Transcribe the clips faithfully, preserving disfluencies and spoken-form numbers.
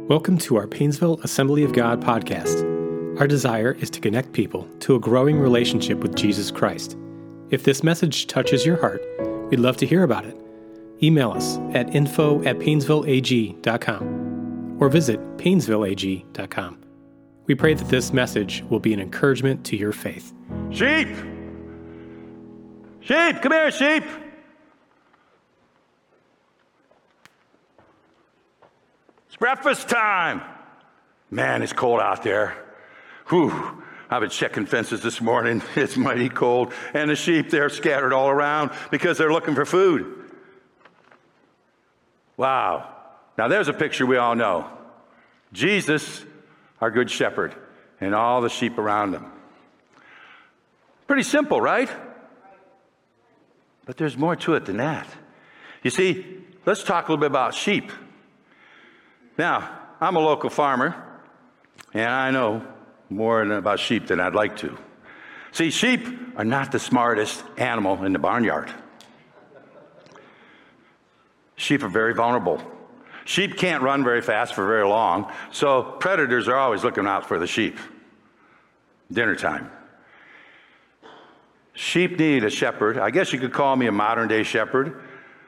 Welcome to our Painesville Assembly of God podcast. Our desire is to connect people to a growing relationship with Jesus Christ. If this message touches your heart, we'd love to hear about it. Email us at info at painesville a g dot com or visit painesville a g dot com. We pray that this message will be an encouragement to your faith. Sheep! Sheep! Come here, sheep! It's breakfast time! Man, it's cold out there. Whew. I've been checking fences this morning. It's mighty cold. And the sheep, they're scattered all around because they're looking for food. Wow. Now there's a picture we all know. Jesus, our good shepherd, and all the sheep around him. Pretty simple, right? But there's more to it than that. You see, let's talk a little bit about sheep. Now, I'm a local farmer, and I know more about sheep than I'd like to. See, sheep are not the smartest animal in the barnyard. Sheep are very vulnerable. Sheep can't run very fast for very long, so predators are always looking out for the sheep. Dinner time. Sheep need a shepherd. I guess you could call me a modern-day shepherd.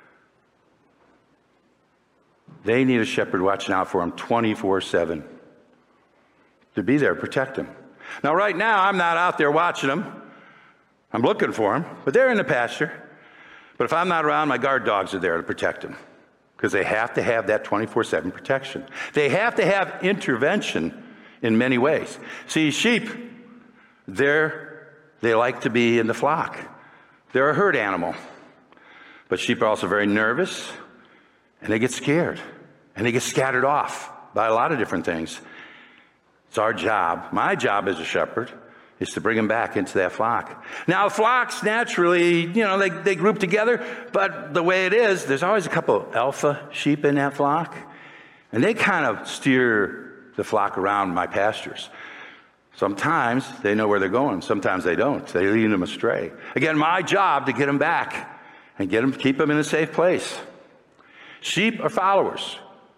They need a shepherd watching out for them twenty-four seven. To be there, protect them. Now, right now, I'm not out there watching them. I'm looking for them, but they're in the pasture. But if I'm not around, my guard dogs are there to protect them because they have to have that twenty-four seven protection. They have to have intervention in many ways. See, sheep, they're, they like to be in the flock. They're a herd animal. But sheep are also very nervous, and they get scared, and they get scattered off by a lot of different things. It's our job, my job as a shepherd, is to bring them back into that flock. Now, flocks naturally, you know, they, they group together, but the way it is, there's always a couple of alpha sheep in that flock, and they kind of steer the flock around my pastures. Sometimes they know where they're going, sometimes they don't. They lead them astray. Again, my job to get them back and get them, keep them in a safe place. Sheep are followers.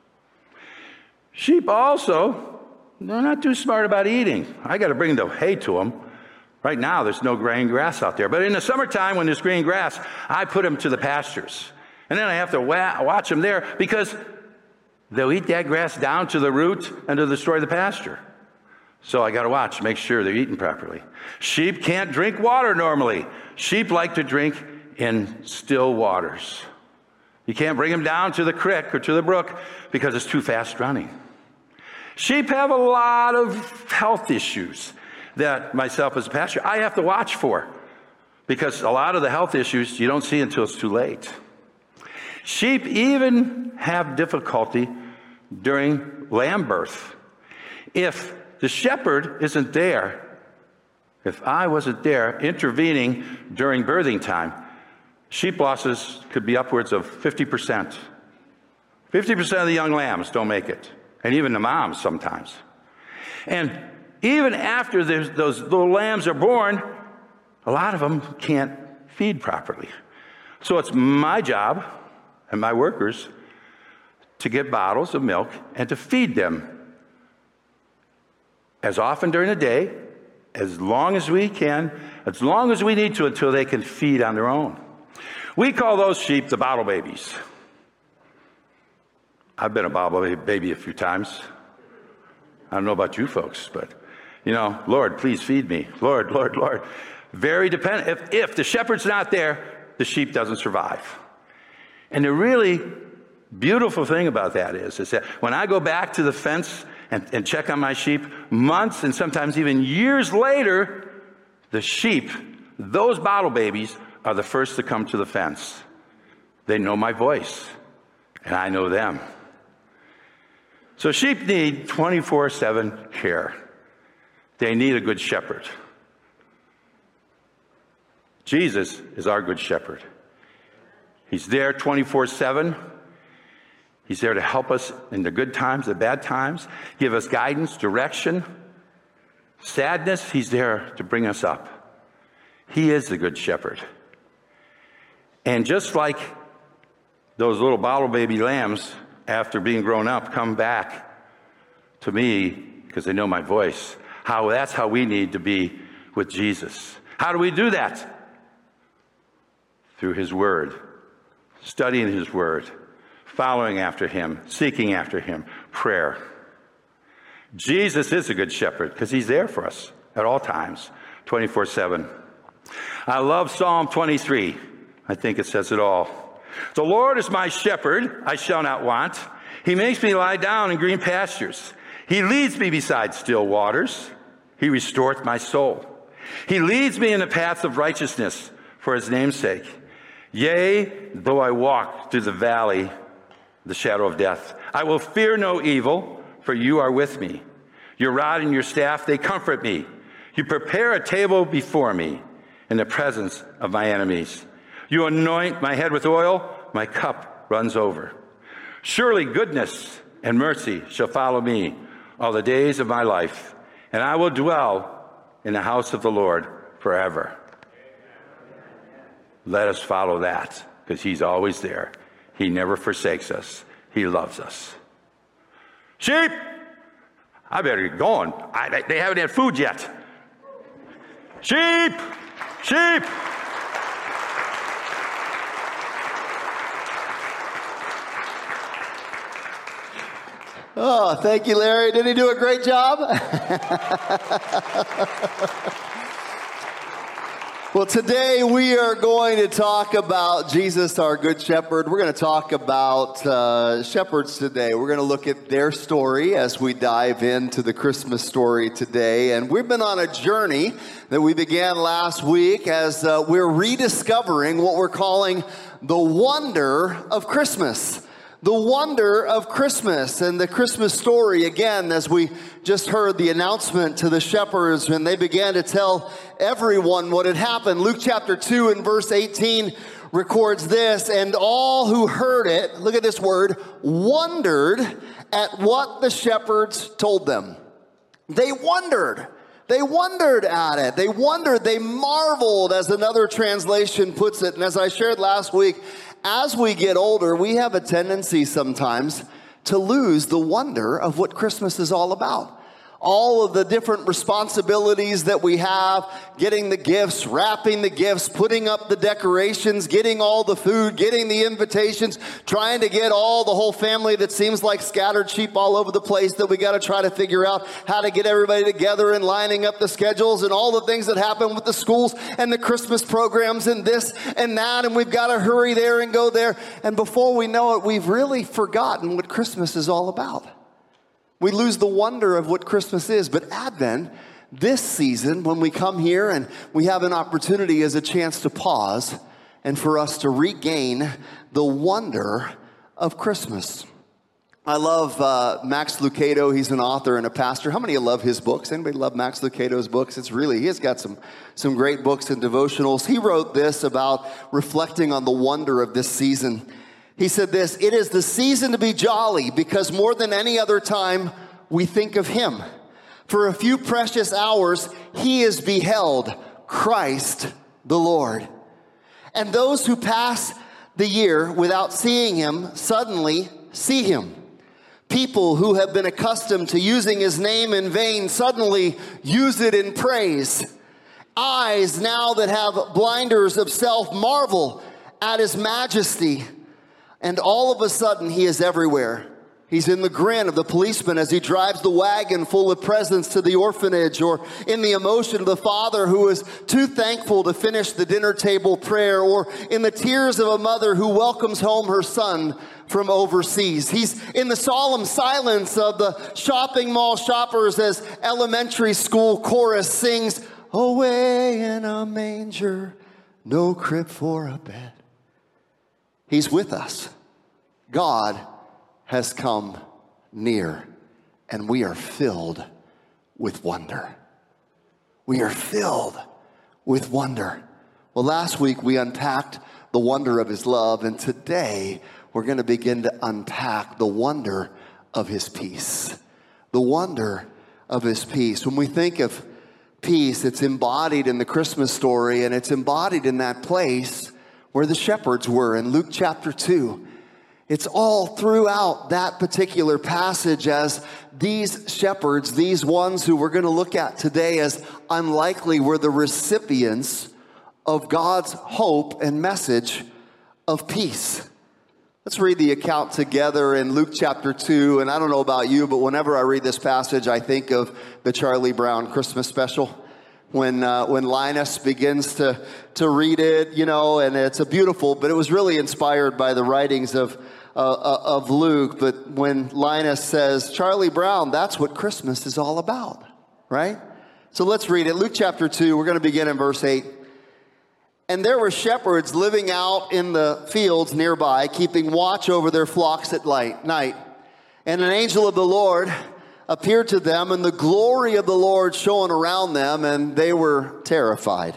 Sheep also, they're not too smart about eating. I got to bring the hay to them. Right now, there's no green grass out there. But in the summertime, when there's green grass, I put them to the pastures. And then I have to wa- watch them there because they'll eat that grass down to the root and to destroy the pasture. So I got to watch, make sure they're eating properly. Sheep can't drink water normally. Sheep like to drink in still waters. You can't bring them down to the creek or to the brook because it's too fast running. Sheep have a lot of health issues that myself as a pastor, I have to watch for because a lot of the health issues you don't see until it's too late. Sheep even have difficulty during lamb birth. If the shepherd isn't there, if I wasn't there intervening during birthing time, sheep losses could be upwards of fifty percent. fifty percent of the young lambs don't make it, and even the moms sometimes. And even after those little lambs are born, a lot of them can't feed properly. So it's my job and my workers to get bottles of milk and to feed them as often during the day, as long as we can, as long as we need to until they can feed on their own. We call those sheep the bottle babies. I've been a bottle baby a few times. I don't know about you folks, but, you know, Lord, please feed me. Lord, Lord, Lord. Very dependent. If, if the shepherd's not there, the sheep doesn't survive. And the really beautiful thing about that is, is that when I go back to the fence and, and check on my sheep, months and sometimes even years later, the sheep, those bottle babies, are the first to come to the fence. They know my voice, and I know them. So sheep need twenty-four seven care. They need a good shepherd. Jesus is our good shepherd. He's there twenty-four seven. He's there to help us in the good times, the bad times, give us guidance, direction, sadness. He's there to bring us up. He is the good shepherd. And just like those little bottle baby lambs, after being grown up, come back to me, because they know my voice, how that's how we need to be with Jesus. How do we do that? Through his word, studying his word, following after him, seeking after him, prayer. Jesus is a good shepherd because he's there for us at all times, twenty-four seven. I love Psalm twenty-three. I think it says it all. The Lord is my shepherd, I shall not want. He makes me lie down in green pastures. He leads me beside still waters. He restoreth my soul. He leads me in the paths of righteousness for his name's sake. Yea, though I walk through the valley, the shadow of death, I will fear no evil, for you are with me. Your rod and your staff, they comfort me. You prepare a table before me in the presence of my enemies. You anoint my head with oil, my cup runs over. Surely goodness and mercy shall follow me all the days of my life, and I will dwell in the house of the Lord forever. Let us follow that, because he's always there. He never forsakes us. He loves us. Sheep! I better get going. I, they haven't had food yet. Sheep! Sheep! Oh, thank you, Larry. Did he do a great job? Well, today we are going to talk about Jesus, our Good Shepherd. We're going to talk about uh, shepherds today. We're going to look at their story as we dive into the Christmas story today. And we've been on a journey that we began last week as uh, we're rediscovering what we're calling the wonder of Christmas. The wonder of Christmas and the Christmas story, again, as we just heard the announcement to the shepherds when they began to tell everyone what had happened. Luke chapter two and verse eighteen records this, and all who heard it, look at this word, wondered at what the shepherds told them. They wondered. They wondered at it. They wondered. They marveled, as another translation puts it. And as I shared last week, as we get older, we have a tendency sometimes to lose the wonder of what Christmas is all about. All of the different responsibilities that we have, getting the gifts, wrapping the gifts, putting up the decorations, getting all the food, getting the invitations, trying to get all the whole family that seems like scattered sheep all over the place that we got to try to figure out how to get everybody together and lining up the schedules and all the things that happen with the schools and the Christmas programs and this and that, and we've got to hurry there and go there. And before we know it, we've really forgotten what Christmas is all about. We lose the wonder of what Christmas is. But Advent, this season, when we come here and we have an opportunity as a chance to pause and for us to regain the wonder of Christmas. I love uh, Max Lucado. He's an author and a pastor. How many of you love his books? Anybody love Max Lucado's books? It's really, he has got some, some great books and devotionals. He wrote this about reflecting on the wonder of this season. He said this, it is the season to be jolly because more than any other time we think of him. For a few precious hours, he is beheld, Christ the Lord. And those who pass the year without seeing him suddenly see him. People who have been accustomed to using his name in vain suddenly use it in praise. Eyes now that have blinders of self marvel at his majesty. And all of a sudden, he is everywhere. He's in the grin of the policeman as he drives the wagon full of presents to the orphanage, or in the emotion of the father who is too thankful to finish the dinner table prayer, or in the tears of a mother who welcomes home her son from overseas. He's in the solemn silence of the shopping mall shoppers as elementary school chorus sings, away in a manger, no crib for a bed. He's with us. God has come near, and we are filled with wonder. We are filled with wonder. Well, last week we unpacked the wonder of his love, and today we're going to begin to unpack the wonder of his peace. The wonder of his peace. When we think of peace, it's embodied in the Christmas story, and it's embodied in that place where the shepherds were in Luke chapter two. It's all throughout that particular passage as these shepherds, these ones who we're going to look at today as unlikely, were the recipients of God's hope and message of peace. Let's read the account together in Luke chapter two. And I don't know about you, but whenever I read this passage, I think of the Charlie Brown Christmas special. When uh, when Linus begins to, to read it, you know, and it's a beautiful, but it was really inspired by the writings of uh, of Luke. But when Linus says, Charlie Brown, that's what Christmas is all about, right? So let's read it. Luke chapter two, we're going to begin in verse eight. And there were shepherds living out in the fields nearby, keeping watch over their flocks at light, night. And an angel of the Lord appeared to them, and the glory of the Lord shone around them, and they were terrified.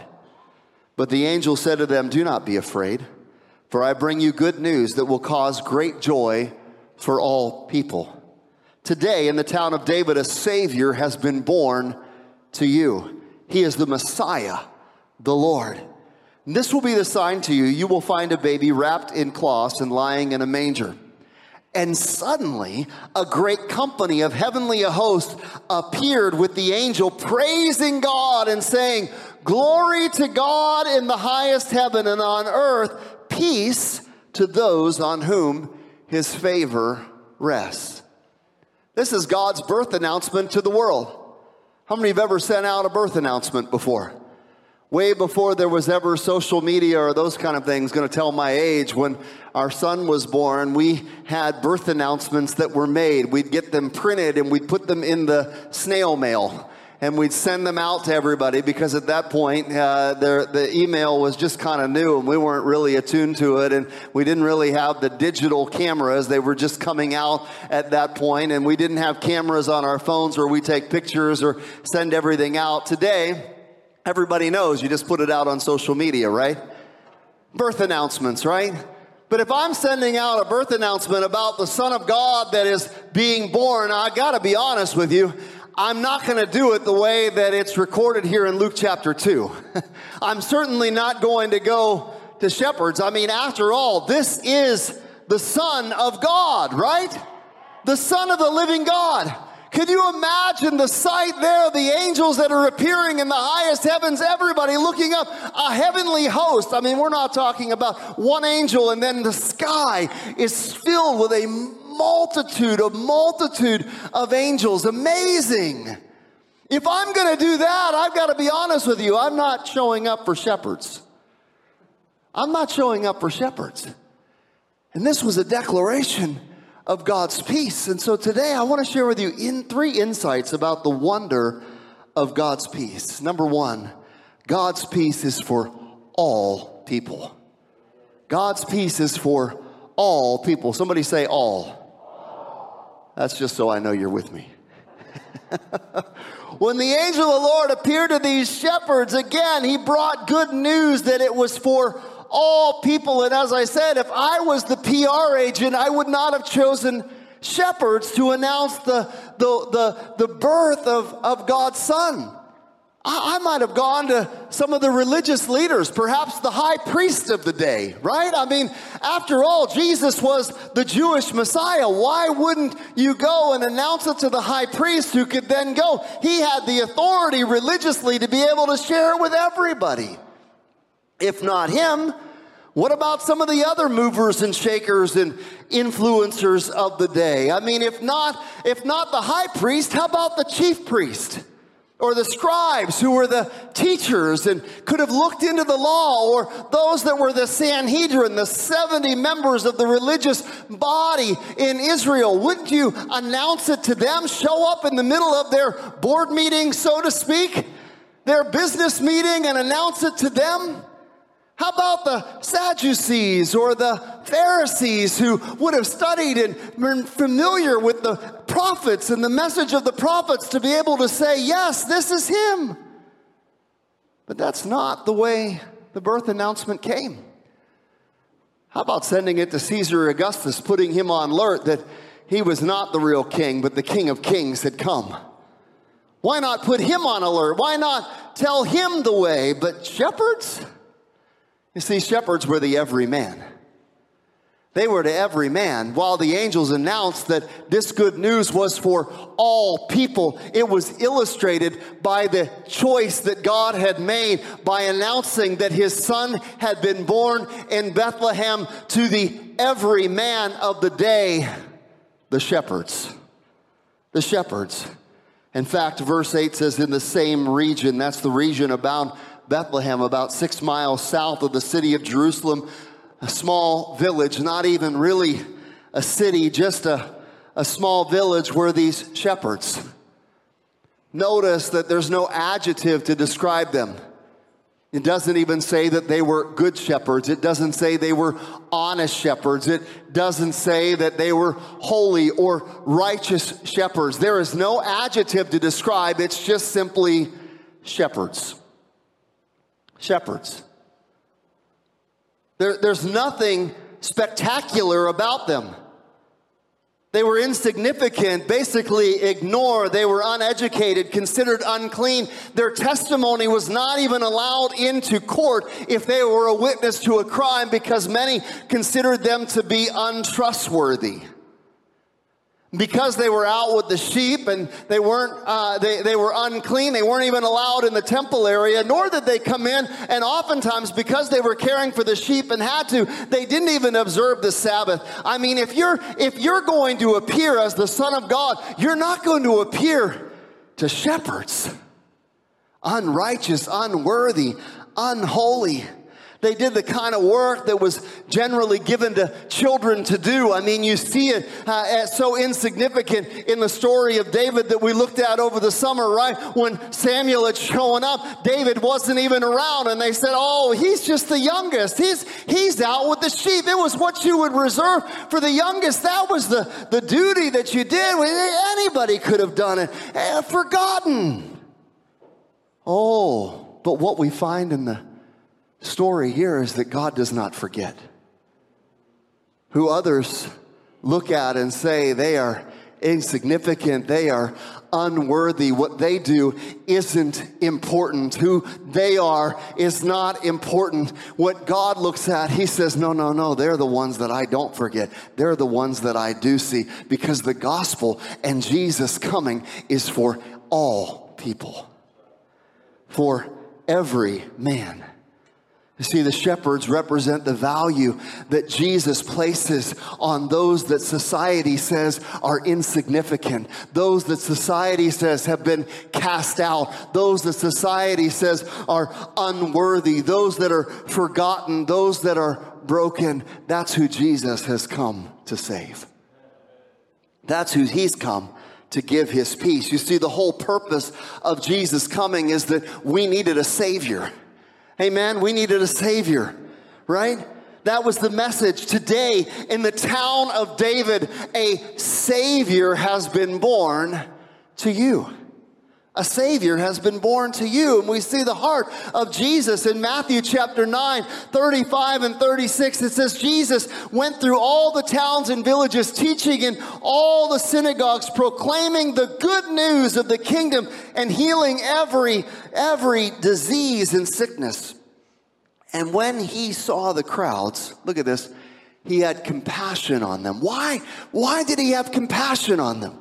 But the angel said to them, do not be afraid, for I bring you good news that will cause great joy for all people. Today in the town of David, a Savior has been born to you. He is the Messiah, the Lord. And this will be the sign to you. You will find a baby wrapped in cloths and lying in a manger. And suddenly, a great company of heavenly hosts appeared with the angel, praising God and saying, glory to God in the highest heaven, and on earth, peace to those on whom his favor rests. This is God's birth announcement to the world. How many have ever sent out a birth announcement before? Way before there was ever social media or those kind of things. Going to tell my age. When our son was born, we had birth announcements that were made. We'd get them printed and we'd put them in the snail mail. And we'd send them out to everybody because at that point, uh, the, the email was just kind of new and we weren't really attuned to it. And we didn't really have the digital cameras. They were just coming out at that point. And we didn't have cameras on our phones where we take pictures or send everything out. Today, everybody knows you just put it out on social media, right? Birth announcements, right? But if I'm sending out a birth announcement about the Son of God that is being born, I got to be honest with you, I'm not going to do it the way that it's recorded here in Luke chapter two. I'm certainly not going to go to shepherds. I mean, after all, this is the Son of God, right? The Son of the living God. Can you imagine the sight there, the angels that are appearing in the highest heavens, everybody looking up, a heavenly host. I mean, we're not talking about one angel and then the sky is filled with a multitude, a multitude of angels. Amazing. If I'm going to do that, I've got to be honest with you, I'm not showing up for shepherds. I'm not showing up for shepherds. And this was a declaration of God's peace. And so today I want to share with you in three insights about the wonder of God's peace. Number one, God's peace is for all people. God's peace is for all people. Somebody say all. That's just so I know you're with me. When the angel of the Lord appeared to these shepherds, again, he brought good news that it was for all people. And as I said, if I was the P R agent, I would not have chosen shepherds to announce the, the, the, the birth of, of God's Son. I, I might have gone to some of the religious leaders, perhaps the high priest of the day, right? I mean, after all, Jesus was the Jewish Messiah. Why wouldn't you go and announce it to the high priest who could then go? He had the authority religiously to be able to share it with everybody. If not him, what about some of the other movers and shakers and influencers of the day? I mean, if not, if not the high priest, how about the chief priest? Or the scribes who were the teachers and could have looked into the law, or those that were the Sanhedrin, the seventy members of the religious body in Israel. Wouldn't you announce it to them, show up in the middle of their board meeting, so to speak, their business meeting, and announce it to them? How about the Sadducees or the Pharisees who would have studied and been familiar with the prophets and the message of the prophets to be able to say, yes, this is him. But that's not the way the birth announcement came. How about sending it to Caesar Augustus, putting him on alert that he was not the real king, but the King of Kings had come? Why not put him on alert? Why not tell him the way? But shepherds? You see, shepherds were the everyman. They were to every man. While the angels announced that this good news was for all people, it was illustrated by the choice that God had made by announcing that his son had been born in Bethlehem to the every man of the day, the shepherds. The shepherds. In fact, verse eight says, in the same region, that's the region about Bethlehem, about six miles south of the city of Jerusalem, a small village, not even really a city, just a, a small village were these shepherds. Notice that there's no adjective to describe them. It doesn't even say that they were good shepherds. It doesn't say they were honest shepherds. It doesn't say that they were holy or righteous shepherds. There is no adjective to describe. It's just simply shepherds. Shepherds. There, there's nothing spectacular about them. They were insignificant, basically ignored. They were uneducated, considered unclean. Their testimony was not even allowed into court if they were a witness to a crime, because many considered them to be untrustworthy. Because they were out with the sheep and they weren't, uh, they, they were unclean. They weren't even allowed in the temple area, nor did they come in. And oftentimes, because they were caring for the sheep and had to, they didn't even observe the Sabbath. I mean, if you're, if you're going to appear as the Son of God, you're not going to appear to shepherds. Unrighteous, unworthy, unholy. They did the kind of work that was generally given to children to do. I mean, you see it uh, as so insignificant in the story of David that we looked at over the summer, right? When Samuel had shown up, David wasn't even around, and they said, oh, he's just the youngest. He's, he's out with the sheep. It was what you would reserve for the youngest. That was the, the duty that you did. Anybody could have done it. Eh, forgotten. Oh, but what we find in the story here is that God does not forget. Who others look at and say they are insignificant, they are unworthy, what they do isn't important. Who they are is not important. What God looks at, he says, no, no, no, they're the ones that I don't forget. They're the ones that I do see, because the gospel and Jesus coming is for all people, for every man. You see, the shepherds represent the value that Jesus places on those that society says are insignificant, those that society says have been cast out, those that society says are unworthy, those that are forgotten, those that are broken. That's who Jesus has come to save. That's who he's come to give his peace. You see, the whole purpose of Jesus coming is that we needed a Savior. Amen. We needed a Savior, right? That was the message. Today, in the town of David, a Savior has been born to you. A Savior has been born to you. And we see the heart of Jesus in Matthew chapter nine, thirty-five and thirty-six. It says, Jesus went through all the towns and villages, teaching in all the synagogues, proclaiming the good news of the kingdom and healing every, every disease and sickness. And when he saw the crowds, look at this, he had compassion on them. Why? Why did he have compassion on them?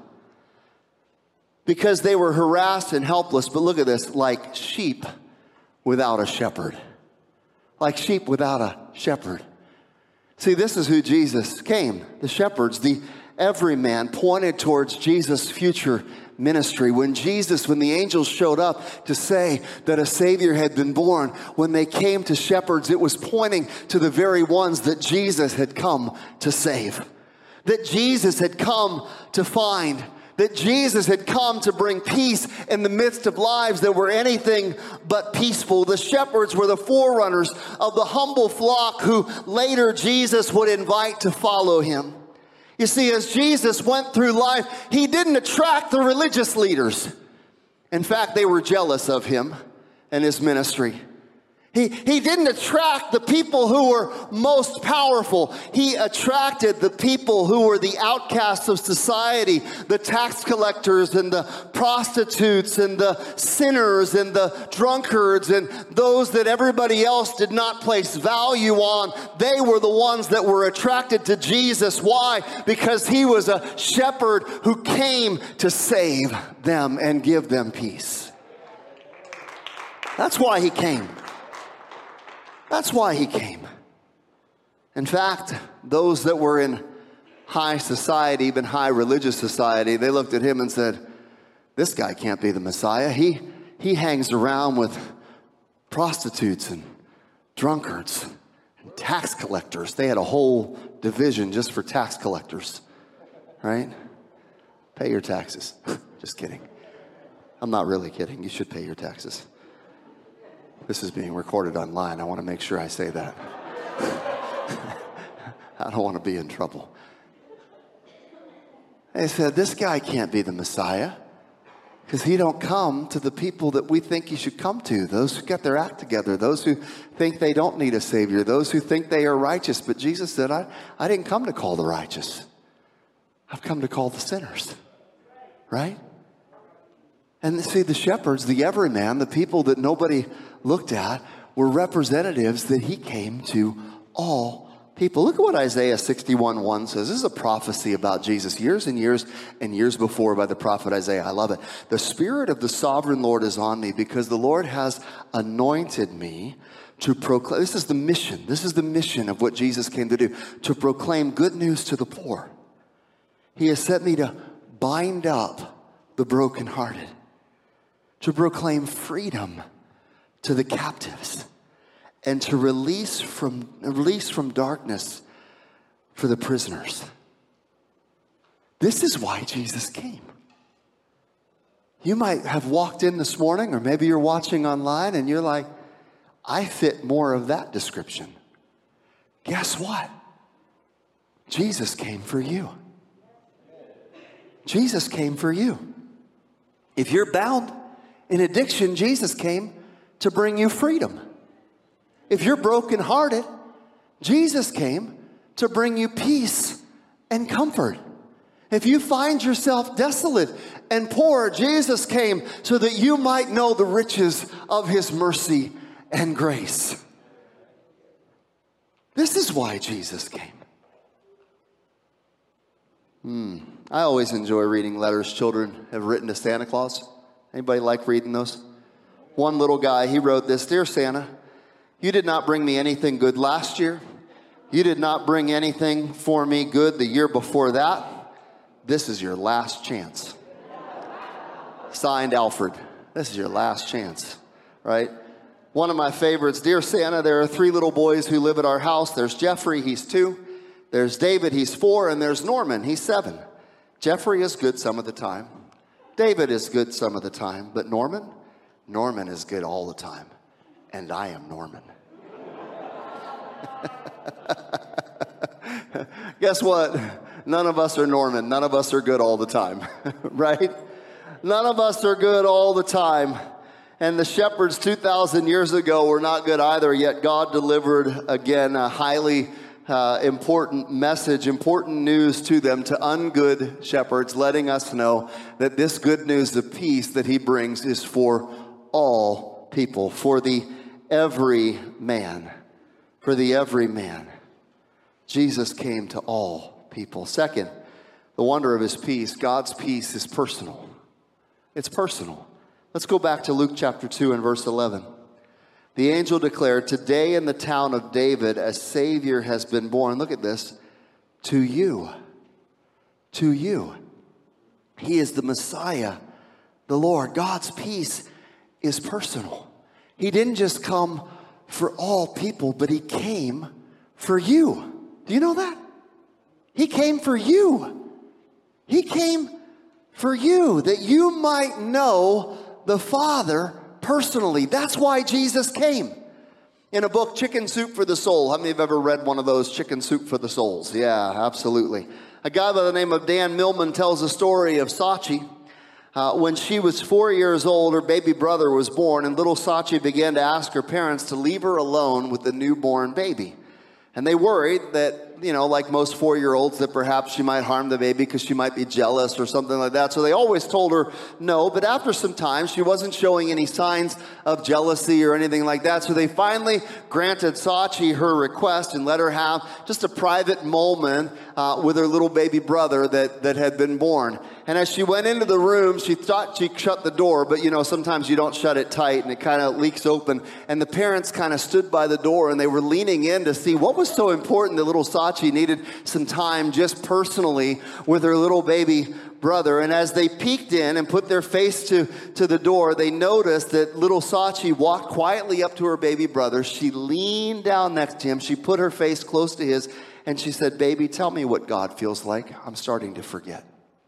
Because they were harassed and helpless, but look at this, like sheep without a shepherd. Like sheep without a shepherd. See, this is who Jesus came. The shepherds, the everyman, pointed towards Jesus' future ministry. When Jesus, when the angels showed up to say that a Savior had been born, when they came to shepherds, it was pointing to the very ones that Jesus had come to save. That Jesus had come to find. That Jesus had come to bring peace in the midst of lives that were anything but peaceful. The shepherds were the forerunners of the humble flock who later Jesus would invite to follow him. You see, as Jesus went through life, he didn't attract the religious leaders. In fact, they were jealous of him and his ministry. He, he didn't attract the people who were most powerful. He attracted the people who were the outcasts of society, the tax collectors and the prostitutes and the sinners and the drunkards and those that everybody else did not place value on. They were the ones that were attracted to Jesus. Why? Because he was a shepherd who came to save them and give them peace. That's why he came. That's why he came. In fact, those that were in high society, even high religious society, they looked at him and said, this guy can't be the Messiah. He, he hangs around with prostitutes and drunkards and tax collectors. They had a whole division just for tax collectors, right? Pay your taxes. Just kidding. I'm not really kidding. You should pay your taxes. This is being recorded online. I want to make sure I say that. I don't want to be in trouble. They said, this guy can't be the Messiah because he don't come to the people that we think he should come to, those who get their act together, those who think they don't need a Savior, those who think they are righteous. But Jesus said, I, I didn't come to call the righteous. I've come to call the sinners, right? And see, the shepherds, the everyman, the people that nobody looked at, were representatives that he came to all people. Look at what Isaiah sixty-one one says. This is a prophecy about Jesus years and years and years before by the prophet Isaiah. I love it. The Spirit of the sovereign Lord is on me because the Lord has anointed me to proclaim. This is the mission. This is the mission of what Jesus came to do, to proclaim good news to the poor. He has sent me to bind up the brokenhearted, to proclaim freedom to the captives, and to release from release from darkness for the prisoners. This is why Jesus came. You might have walked in this morning, or maybe you're watching online and you're like, I fit more of that description. Guess what? Jesus came for you. Jesus came for you. If you're bound in addiction, Jesus came to bring you freedom. If you're brokenhearted, Jesus came to bring you peace and comfort. If you find yourself desolate and poor, Jesus came so that you might know the riches of his mercy and grace. This is why Jesus came. Hmm. I always enjoy reading letters children have written to Santa Claus. Anybody like reading those? One little guy, he wrote this, Dear Santa, you did not bring me anything good last year. You did not bring anything for me good the year before that. This is your last chance. Signed, Alfred. This is your last chance, right? One of my favorites, Dear Santa, there are three little boys who live at our house. There's Jeffrey, he's two. There's David, he's four. And there's Norman, he's seven. Jeffrey is good some of the time. David is good some of the time. But Norman? Norman is good all the time. And I am Norman. Guess what? None of us are Norman. None of us are good all the time, right? None of us are good all the time. And the shepherds two thousand years ago were not good either, yet God delivered, again, a highly uh, important message, important news to them, to ungood shepherds, letting us know that this good news of peace that he brings is for all people, for the every man, for the every man. Jesus came to all people. Second, the wonder of his peace. God's peace is personal. It's personal. Let's go back to Luke chapter two and verse eleven. The angel declared, today in the town of David, a Savior has been born. Look at this. To you. To you. He is the Messiah, the Lord. God's peace is personal. He didn't just come for all people, but he came for you. Do you know that? He came for you. He came for you, that you might know the Father personally. That's why Jesus came. In a book, Chicken Soup for the Soul. How many have ever read one of those, Chicken Soup for the Souls? Yeah, absolutely. A guy by the name of Dan Millman tells a story of Saatchi, Uh, when she was four years old, her baby brother was born, and little Sachi began to ask her parents to leave her alone with the newborn baby. And they worried that, you know, like most four-year-olds, that perhaps she might harm the baby because she might be jealous or something like that. So they always told her no. But after some time, she wasn't showing any signs of jealousy or anything like that. So they finally granted Sachi her request and let her have just a private moment uh, with her little baby brother that, that had been born. And as she went into the room, she thought she shut the door, but, you know, sometimes you don't shut it tight and it kind of leaks open. And the parents kind of stood by the door and they were leaning in to see what was so important that little Sachi needed some time just personally with her little baby brother. And as they peeked in and put their face to, to the door, they noticed that little Sachi walked quietly up to her baby brother. She leaned down next to him. She put her face close to his and she said, "Baby, tell me what God feels like. I'm starting to forget."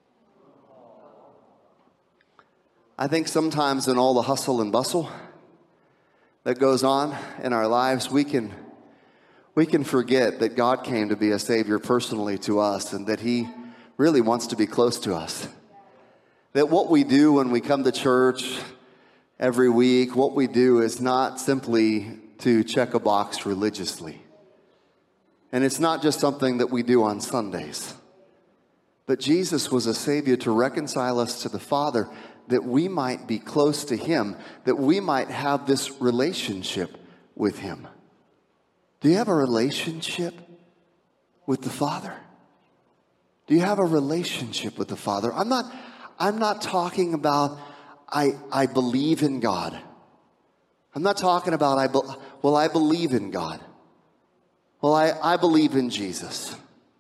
I think sometimes in all the hustle and bustle that goes on in our lives, we can we can forget that God came to be a Savior personally to us and that He really wants to be close to us. That what we do when we come to church every week, what we do is not simply to check a box religiously. And it's not just something that we do on Sundays. But Jesus was a Savior to reconcile us to the Father, that we might be close to Him, that we might have this relationship with Him. Do you have a relationship with the Father? Do you have a relationship with the Father? I'm not, I'm not talking about I, I believe in God. I'm not talking about, I be, well, I believe in God. Well, I, I believe in Jesus.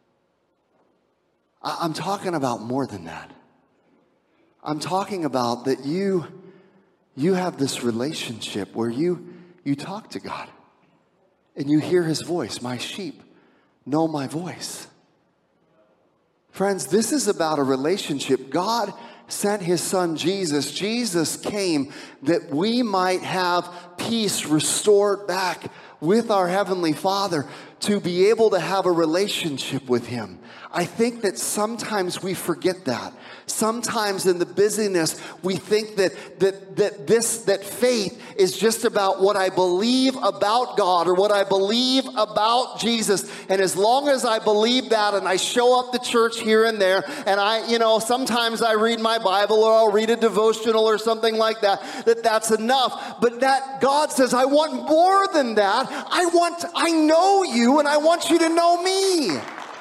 I, I'm talking about more than that. I'm talking about that you, you have this relationship where you, you talk to God and you hear His voice. My sheep know my voice. Friends, this is about a relationship. God sent His Son Jesus. Jesus came that we might have peace restored back with our Heavenly Father, to be able to have a relationship with Him. I think that sometimes we forget that. Sometimes in the busyness, we think that, that, that this, that faith is just about what I believe about God or what I believe about Jesus. And as long as I believe that and I show up to church here and there, and I, you know, sometimes I read my Bible or I'll read a devotional or something like that, that that's enough. But that God says, I want more than that. I want, I know you and I want you to know me.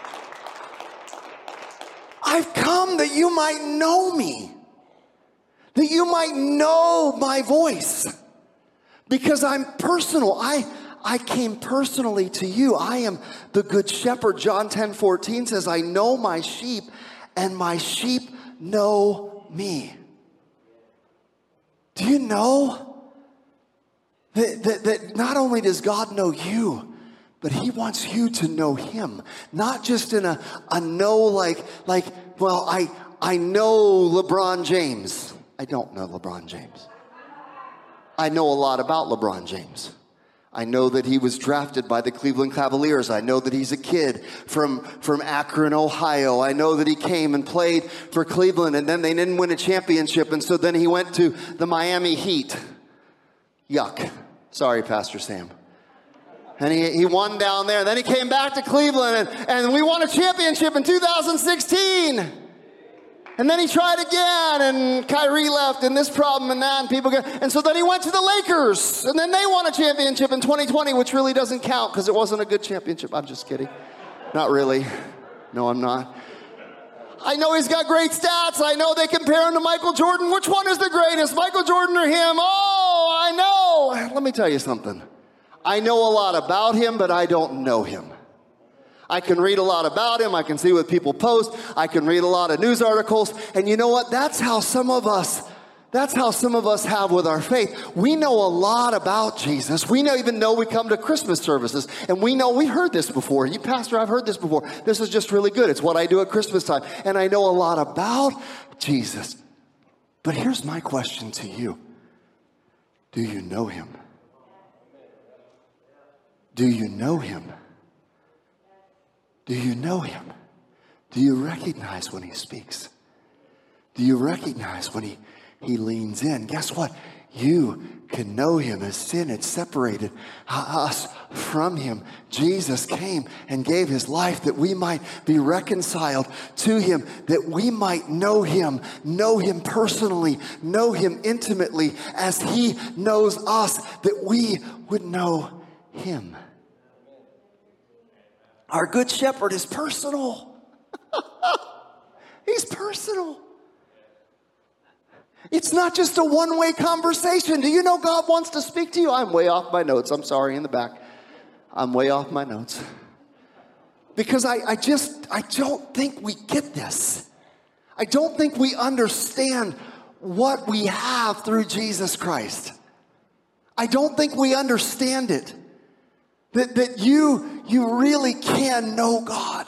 I've come that you might know me, that you might know my voice, because I'm personal. I, I came personally to you. I am the good shepherd. John ten fourteen says, I know my sheep and my sheep know me. Do you know that, that, that not only does God know you, but He wants you to know Him. Not just in a, a know like, like, well, I, I know LeBron James. I don't know LeBron James. I know a lot about LeBron James. I know that he was drafted by the Cleveland Cavaliers. I know that he's a kid from, from Akron, Ohio. I know that he came and played for Cleveland, and then they didn't win a championship, and so then he went to the Miami Heat. Yuck. Sorry, Pastor Sam. And he, he won down there. Then he came back to Cleveland, and, and we won a championship in two thousand sixteen. And then he tried again, and Kyrie left, and this problem and that, and people get, and so then he went to the Lakers, and then they won a championship in twenty twenty, which really doesn't count because it wasn't a good championship. I'm just kidding. Not really. No, I'm not. I know he's got great stats. I know they compare him to Michael Jordan. Which one is the greatest, Michael Jordan or him? Oh, I know. Let me tell you something. I know a lot about him, but I don't know him. I can read a lot about him. I can see what people post. I can read a lot of news articles. And you know what? That's how some of us, that's how some of us have with our faith. We know a lot about Jesus. We know, even know we come to Christmas services. And we know, we heard this before. You, Pastor, I've heard this before. This is just really good. It's what I do at Christmas time. And I know a lot about Jesus. But here's my question to you. Do you know him? Do you know him? Do you know him? Do you recognize when he speaks? Do you recognize when he, he leans in? Guess what? You can know him as sin had separated us from him. Jesus came and gave his life that we might be reconciled to him, that we might know him, know him personally, know him intimately as he knows us, that we would know him. Our good shepherd is personal. He's personal. It's not just a one-way conversation. Do you know God wants to speak to you? I'm way off my notes. I'm sorry, in the back. I'm way off my notes. Because I, I just, I don't think we get this. I don't think we understand what we have through Jesus Christ. I don't think we understand it. That, that you, you really can know God.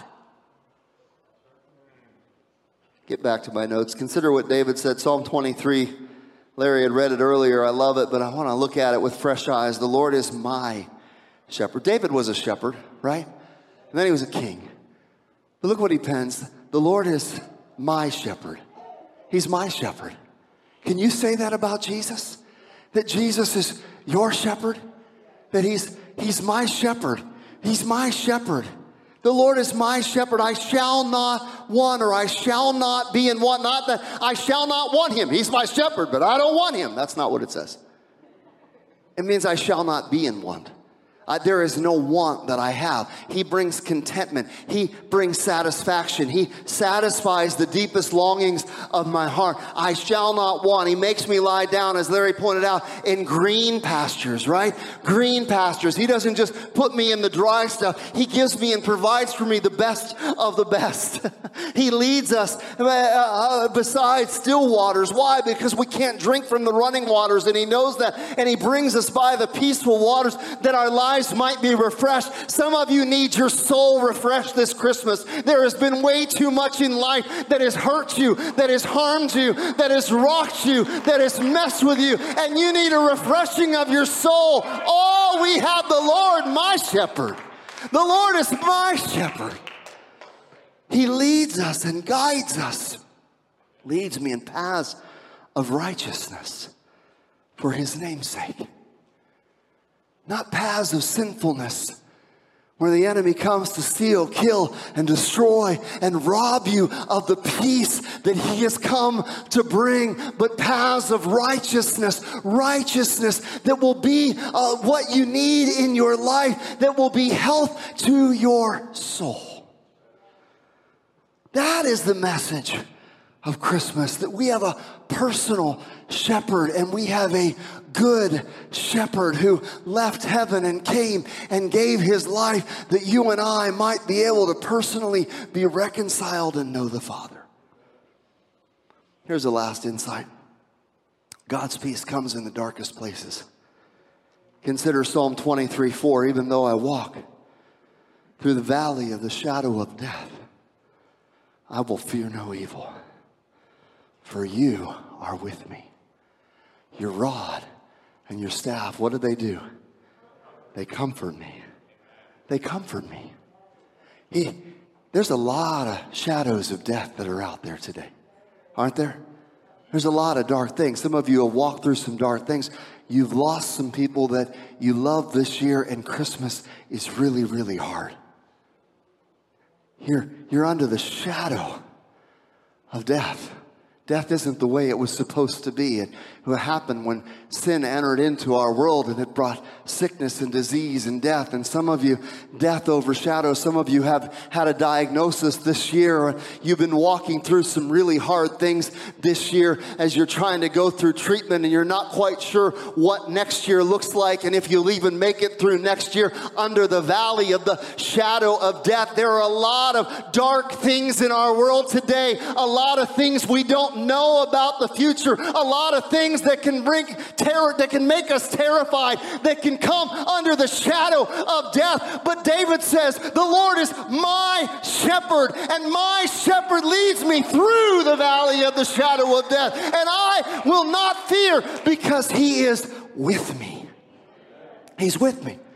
Get back to my notes. Consider what David said, Psalm twenty-three. Larry had read it earlier. I love it, but I want to look at it with fresh eyes. The Lord is my shepherd. David was a shepherd, right? And then he was a king. But look what he pens. The Lord is my shepherd. He's my shepherd. Can you say that about Jesus? That Jesus is your shepherd? That he's, he's my shepherd. He's my shepherd. The Lord is my shepherd. I shall not want, or I shall not be in want. Not that I shall not want him. He's my shepherd, but I don't want him. That's not what it says. It means I shall not be in want. Uh, there is no want that I have. He brings contentment. He brings satisfaction. He satisfies the deepest longings of my heart. I shall not want. He makes me lie down, as Larry pointed out, in green pastures, right? Green pastures. He doesn't just put me in the dry stuff. He gives me and provides for me the best of the best. He leads us uh, beside still waters. Why? Because we can't drink from the running waters, and he knows that. And he brings us by the peaceful waters that our lives might be refreshed. Some of you need your soul refreshed this Christmas. There has been way too much in life that has hurt you, that has harmed you, that has rocked you, that has messed with you, and you need a refreshing of your soul. Oh, we have the Lord, my shepherd. The Lord is my shepherd. He leads us and guides us, leads me in paths of righteousness for his name's sake. Not paths of sinfulness, where the enemy comes to steal, kill, and destroy, and rob you of the peace that he has come to bring, but paths of righteousness, righteousness that will be uh, what you need in your life, that will be health to your soul. That is the message of Christmas, that we have a personal shepherd, and we have a good shepherd who left heaven and came and gave his life that you and I might be able to personally be reconciled and know the Father. Here's the last insight. God's peace comes in the darkest places. Consider Psalm twenty-three four. Even though I walk through the valley of the shadow of death, I will fear no evil, for you are with me. Your rod and your staff, what do they do? They comfort me. They comfort me. He, there's a lot of shadows of death that are out there today, aren't there? There's a lot of dark things. Some of you have walked through some dark things. You've lost some people that you love this year, and Christmas is really, really hard. You're, you're under the shadow of death. Death isn't the way it was supposed to be. It happened when sin entered into our world, and it brought sickness and disease and death. And some of you, death overshadows. Some of you have had a diagnosis this year. You've been walking through some really hard things this year as you're trying to go through treatment, and you're not quite sure what next year looks like, and if you'll even make it through next year under the valley of the shadow of death. There are a lot of dark things in our world today, a lot of things we don't know about the future, a lot of things that can bring terror, that can make us terrified, that can come under the shadow of death. But David says, the Lord is my shepherd, and my shepherd leads me through the valley of the shadow of death, and I will not fear, because he is with me. He's with me.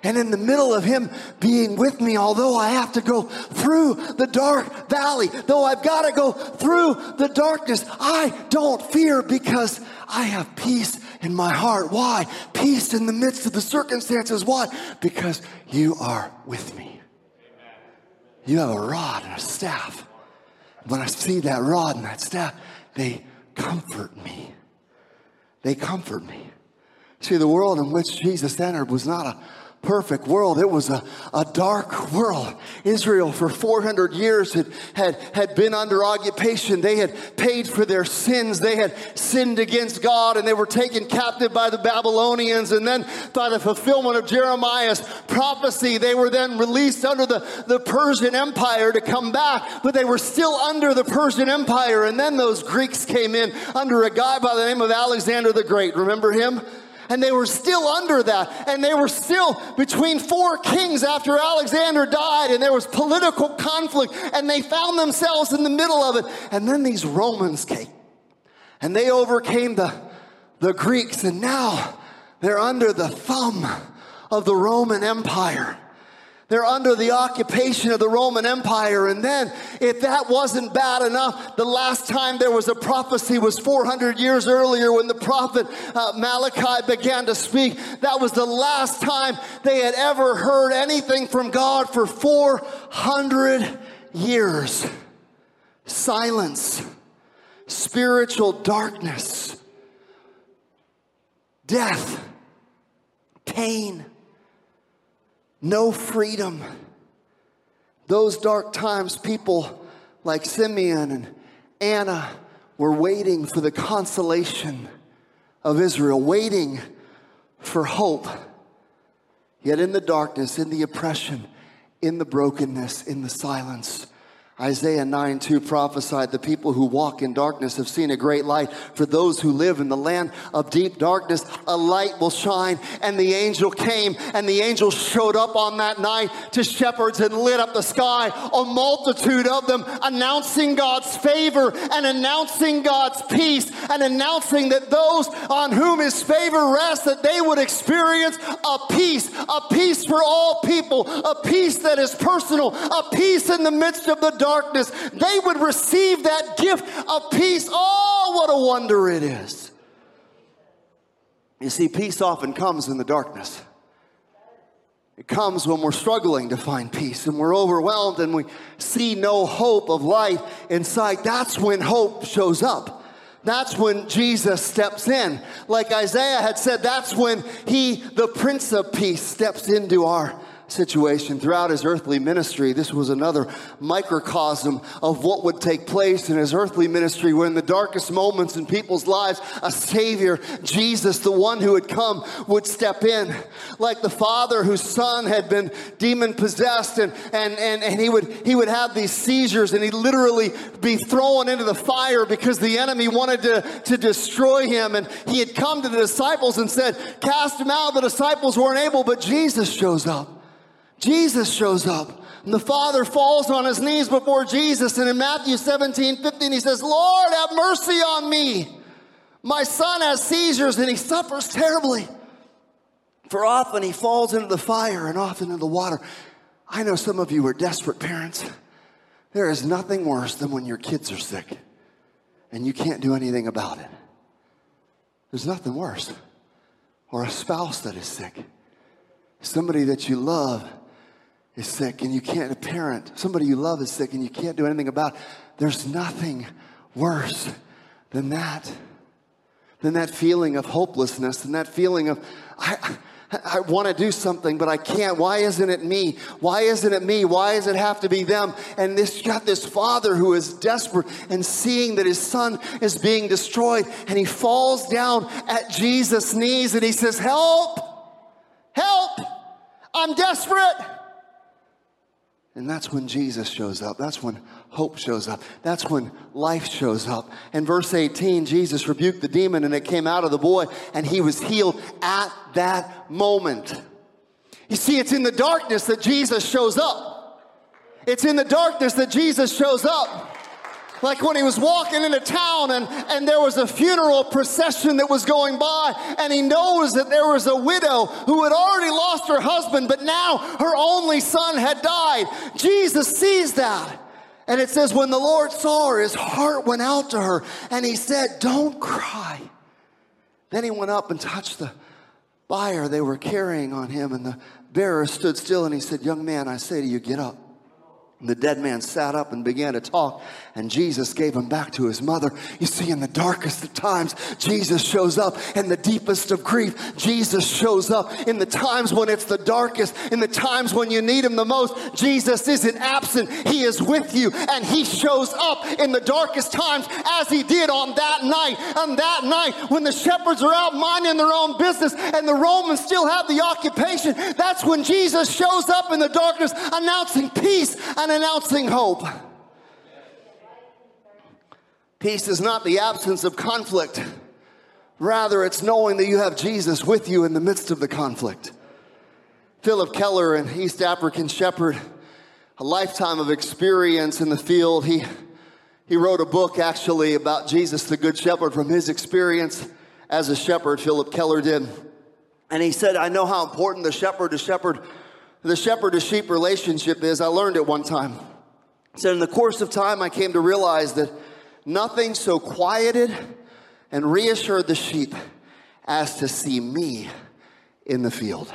And in the middle of him being with me, although I have to go through the dark valley, though I've got to go through the darkness, I don't fear because I have peace in my heart. Why? Peace in the midst of the circumstances. Why? Because you are with me. You have a rod and a staff. When I see that rod and that staff, they comfort me. They comfort me. See, the world in which Jesus entered was not a perfect world. It was a, a dark world. Israel for four hundred years had, had, had been under occupation. They had paid for their sins. They had sinned against God, and they were taken captive by the Babylonians. And then by the fulfillment of Jeremiah's prophecy, they were then released under the, the Persian Empire to come back, but they were still under the Persian Empire. And then those Greeks came in under a guy by the name of Alexander the Great. Remember him? And they were still under that. And they were still between four kings after Alexander died. And there was political conflict. And they found themselves in the middle of it. And then these Romans came. And they overcame the, the Greeks. And now they're under the thumb of the Roman Empire. They're under the occupation of the Roman Empire. And then, if that wasn't bad enough, the last time there was a prophecy was four hundred years earlier when the prophet uh, Malachi began to speak. That was the last time they had ever heard anything from God for four hundred years. Silence, spiritual darkness, death, pain. No freedom. Those dark times, people like Simeon and Anna were waiting for the consolation of Israel, waiting for hope. Yet in the darkness, in the oppression, in the brokenness, in the silence, Isaiah nine two prophesied, the people who walk in darkness have seen a great light. For those who live in the land of deep darkness, a light will shine. And the angel came, and the angel showed up on that night to shepherds and lit up the sky. A multitude of them announcing God's favor and announcing God's peace and announcing that those on whom his favor rests, that they would experience a peace, a peace for all people, a peace that is personal, a peace in the midst of the darkness. They would receive that gift of peace. Oh, what a wonder it is. You see, peace often comes in the darkness. It comes when we're struggling to find peace and we're overwhelmed and we see no hope of light in sight. That's when hope shows up. That's when Jesus steps in. Like Isaiah had said, that's when he, the Prince of Peace, steps into our situation. Throughout his earthly ministry, this was another microcosm of what would take place in his earthly ministry, where in the darkest moments in people's lives, a Savior, Jesus, the one who had come, would step in. Like the father whose son had been demon possessed, and, and, and, and he would he would have these seizures, and he'd literally be thrown into the fire because the enemy wanted to, to destroy him. And he had come to the disciples and said, cast him out. The disciples weren't able, but Jesus shows up. Jesus shows up, and the Father falls on his knees before Jesus, and in Matthew seventeen fifteen he says, Lord, have mercy on me. My son has seizures and he suffers terribly. For often he falls into the fire and often into the water. I know some of you are desperate parents. There is nothing worse than when your kids are sick and you can't do anything about it. There's nothing worse. Or a spouse that is sick. Somebody that you love is sick and you can't, a parent, somebody you love is sick and you can't do anything about it. There's nothing worse than that. Than that feeling of hopelessness and that feeling of, I, I want to do something, but I can't. Why isn't it me? Why isn't it me? Why does it have to be them? And this got this father who is desperate and seeing that his son is being destroyed, and he falls down at Jesus' knees and he says, help, help, I'm desperate. And that's when Jesus shows up. That's when hope shows up. That's when life shows up. In verse eighteen, Jesus rebuked the demon and it came out of the boy and he was healed at that moment. You see, it's in the darkness that Jesus shows up. It's in the darkness that Jesus shows up. Like when he was walking into town and, and there was a funeral procession that was going by, and he knows that there was a widow who had already lost her husband, but now her only son had died. Jesus sees that. And it says when the Lord saw her, his heart went out to her, and he said, "Don't cry." Then he went up and touched the bier they were carrying on him, and the bearer stood still, and he said, "Young man, I say to you, get up." And the dead man sat up and began to talk, and Jesus gave him back to his mother. You see, in the darkest of times, Jesus shows up. In the deepest of grief, Jesus shows up. In the times when it's the darkest, in the times when you need him the most, Jesus isn't absent. He is with you, and he shows up in the darkest times as he did on that night. On that night when the shepherds are out minding their own business and the Romans still have the occupation, that's when Jesus shows up in the darkness, announcing peace and announcing hope. Peace is not the absence of conflict. Rather, it's knowing that you have Jesus with you in the midst of the conflict. Philip Keller, an East African shepherd, a lifetime of experience in the field. He, he wrote a book actually about Jesus, the Good Shepherd, from his experience as a shepherd, Philip Keller did. And he said, I know how important the shepherd to shepherd The shepherd-to-sheep relationship is. I learned it one time. He said, in the course of time, I came to realize that nothing so quieted and reassured the sheep as to see me in the field.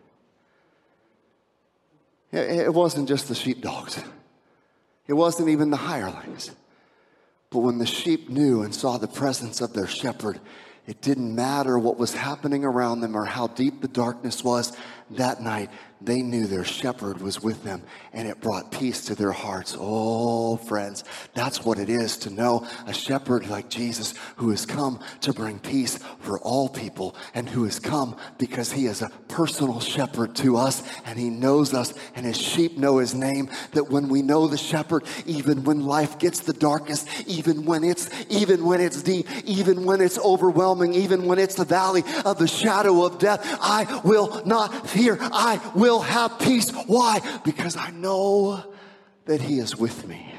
It wasn't just the sheepdogs. It wasn't even the hirelings. But when the sheep knew and saw the presence of their shepherd, it didn't matter what was happening around them or how deep the darkness was that night. They knew their shepherd was with them, and it brought peace to their hearts. Oh, friends, that's what it is to know a shepherd like Jesus, who has come to bring peace for all people, and who has come because he is a personal shepherd to us, and he knows us, and his sheep know his name. That when we know the shepherd, even when life gets the darkest, even when it's even when it's deep, even when it's overwhelming, even when it's the valley of the shadow of death, I will not fear. I will will have peace. Why? Because I know that he is with me.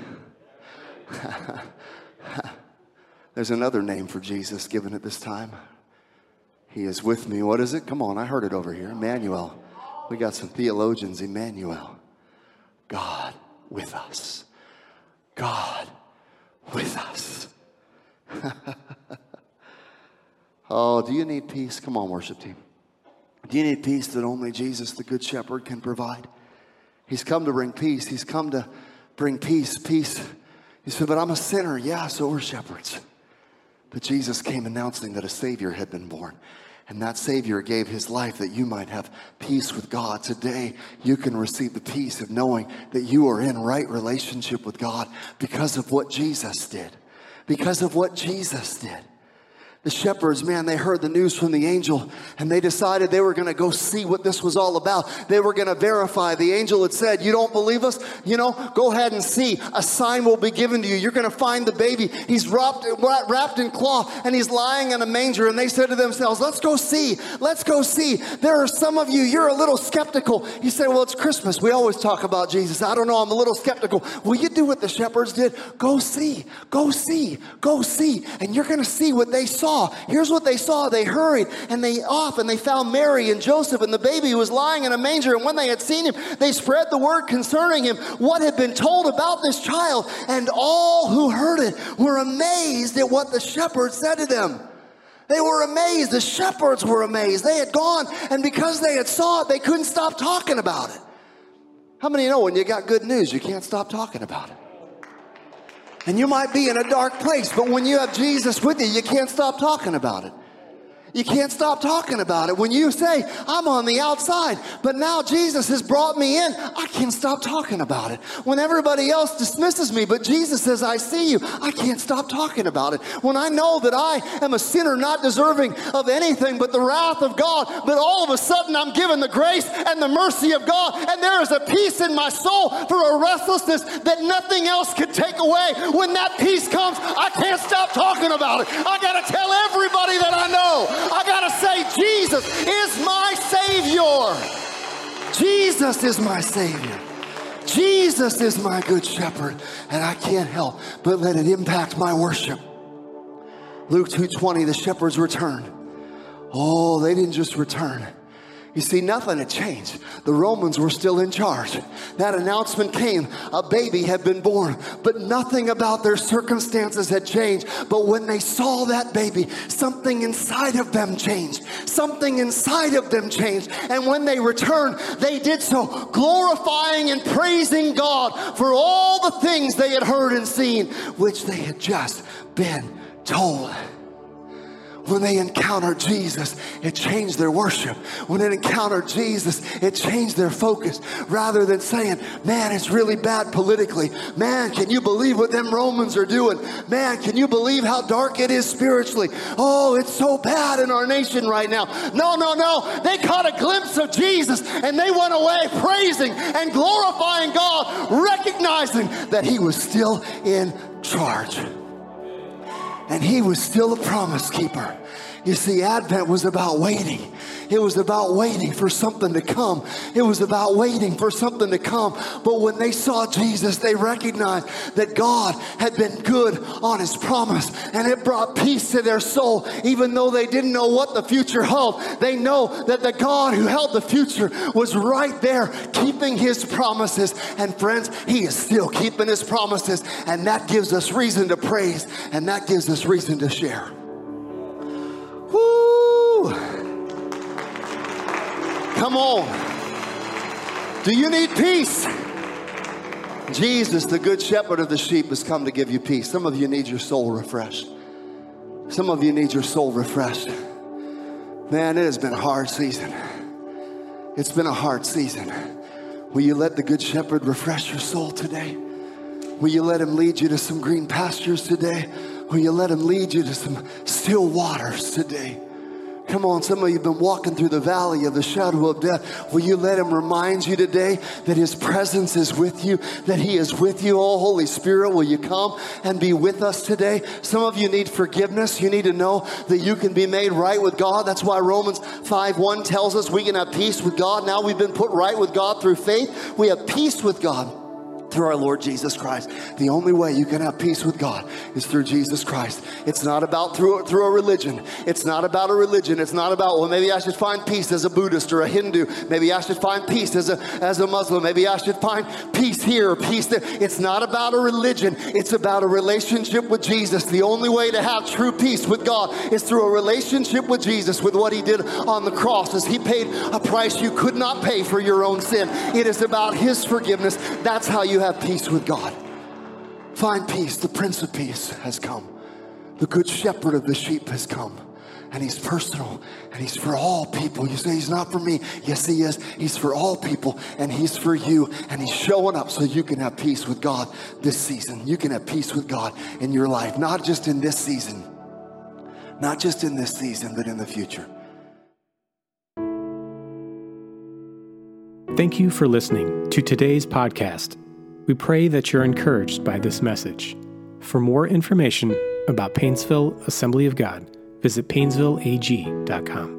There's another name for Jesus given at this time. He is with me. What is it? Come on, I heard it over here. Emmanuel. We got some theologians. Emmanuel. God with us. God with us. Oh, do you need peace? Come on, worship team. Do you need peace that only Jesus, the Good Shepherd, can provide? He's come to bring peace. He's come to bring peace, peace. He said, but I'm a sinner. Yeah, so are shepherds. But Jesus came announcing that a Savior had been born. And that Savior gave his life that you might have peace with God. Today, you can receive the peace of knowing that you are in right relationship with God because of what Jesus did. Because of what Jesus did. The shepherds, man, they heard the news from the angel, and they decided they were going to go see what this was all about. They were going to verify. The angel had said, you don't believe us? You know, go ahead and see. A sign will be given to you. You're going to find the baby. He's wrapped, wrapped in cloth, and he's lying in a manger. And they said to themselves, let's go see. Let's go see. There are some of you, you're a little skeptical. You say, well, it's Christmas. We always talk about Jesus. I don't know. I'm a little skeptical. Will you do what the shepherds did? Go see. Go see. Go see. And you're going to see what they saw. Here's what they saw. They hurried and they off and they found Mary and Joseph and the baby who was lying in a manger. And when they had seen him, they spread the word concerning him, what had been told about this child. And all who heard it were amazed at what the shepherds said to them. They were amazed. The shepherds were amazed. They had gone, and because they had saw it, they couldn't stop talking about it. How many know when you got good news, you can't stop talking about it? And you might be in a dark place, but when you have Jesus with you, you can't stop talking about it. You can't stop talking about it. When you say, I'm on the outside, but now Jesus has brought me in, I can't stop talking about it. When everybody else dismisses me, but Jesus says, I see you, I can't stop talking about it. When I know that I am a sinner not deserving of anything but the wrath of God, but all of a sudden I'm given the grace and the mercy of God, and there is a peace in my soul for a restlessness that nothing else could take away. When that peace comes, I can't stop talking about it. I got to tell everybody that I know. I gotta say, Jesus is my Savior. Jesus is my Savior. Jesus is my good shepherd, and I can't help but let it impact my worship. Luke two twenty, the shepherds returned. Oh, they didn't just return. You see, nothing had changed. The Romans were still in charge. That announcement came. A baby had been born, but nothing about their circumstances had changed. But when they saw that baby, something inside of them changed. Something inside of them changed. And when they returned, they did so glorifying and praising God for all the things they had heard and seen, which they had just been told. When they encountered Jesus, it changed their worship. When they encountered Jesus, it changed their focus. Rather than saying, man, it's really bad politically. Man, can you believe what them Romans are doing? Man, can you believe how dark it is spiritually? Oh, it's so bad in our nation right now. No, no, no. They caught a glimpse of Jesus and they went away praising and glorifying God, recognizing that he was still in charge. And he was still a promise keeper. You see, Advent was about waiting. It was about waiting for something to come. It was about waiting for something to come. But when they saw Jesus, they recognized that God had been good on his promise. And it brought peace to their soul. Even though they didn't know what the future held, they know that the God who held the future was right there keeping his promises. And friends, he is still keeping his promises. And that gives us reason to praise. And that gives us reason to share. Woo! Come on. Do you need peace? Jesus, the good shepherd of the sheep, has come to give you peace. Some of you need your soul refreshed. Some of you need your soul refreshed. Man, it has been a hard season. It's been a hard season. Will you let the good shepherd refresh your soul today? Will you let him lead you to some green pastures today? Will you let him lead you to some still waters today? Come on, some of you have been walking through the valley of the shadow of death. Will you let him remind you today that his presence is with you, that he is with you? Oh, Holy Spirit, will you come and be with us today? Some of you need forgiveness. You need to know that you can be made right with God. That's why Romans five one tells us we can have peace with God. Now we've been put right with God through faith. We have peace with God through our Lord Jesus Christ. The only way you can have peace with God is through Jesus Christ. It's not about through, through a religion. It's not about a religion. It's not about, well, maybe I should find peace as a Buddhist or a Hindu. Maybe I should find peace as a, as a Muslim. Maybe I should find peace here or peace there. It's not about a religion. It's about a relationship with Jesus. The only way to have true peace with God is through a relationship with Jesus, with what he did on the cross, as he paid a price you could not pay for your own sin. It is about his forgiveness. That's how you have peace with God. Find peace. The Prince of Peace has come. The good shepherd of the sheep has come. And he's personal. And he's for all people. You say he's not for me. Yes, he is. He's for all people. And he's for you. And he's showing up so you can have peace with God this season. You can have peace with God in your life. Not just in this season. Not just in this season, but in the future. Thank you for listening to today's podcast. We pray that you're encouraged by this message. For more information about Painesville Assembly of God, visit painesville a g dot com.